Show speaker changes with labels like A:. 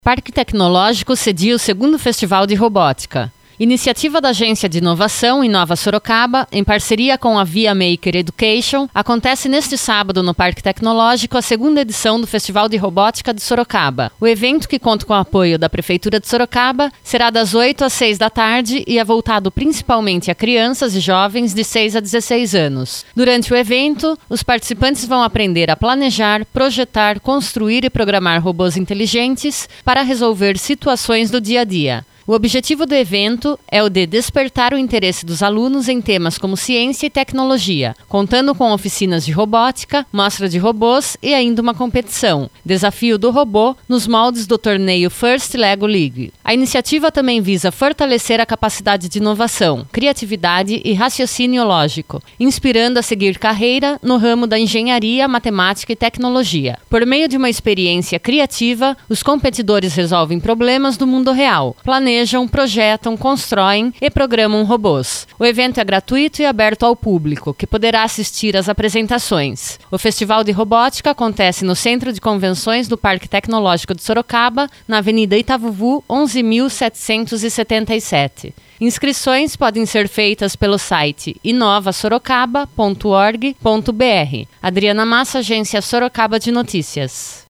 A: Parque Tecnológico cedia o segundo Festival de Robótica. Iniciativa da Agência de Inovação Inova Sorocaba, em parceria com a Via Maker Education, acontece neste sábado no Parque Tecnológico a segunda edição do Festival de Robótica de Sorocaba. O evento, que conta com o apoio da Prefeitura de Sorocaba, será das 8 às 6 da tarde e é voltado principalmente a crianças e jovens de 6 a 16 anos. Durante o evento, os participantes vão aprender a planejar, projetar, construir e programar robôs inteligentes para resolver situações do dia a dia. O objetivo do evento é o de despertar o interesse dos alunos em temas como ciência e tecnologia, contando com oficinas de robótica, mostra de robôs e ainda uma competição, Desafio do Robô, nos moldes do torneio First Lego League. A iniciativa também visa fortalecer a capacidade de inovação, criatividade e raciocínio lógico, inspirando a seguir carreira no ramo da engenharia, matemática e tecnologia. Por meio de uma experiência criativa, os competidores resolvem problemas do mundo real, planejam, projetam, constroem e programam robôs. O evento é gratuito e aberto ao público, que poderá assistir às apresentações. O Festival de Robótica acontece no Centro de Convenções do Parque Tecnológico de Sorocaba, na Avenida Itavuvu, 11.777. Inscrições podem ser feitas pelo site inovasorocaba.org.br. Adriana Massa, Agência Sorocaba de Notícias.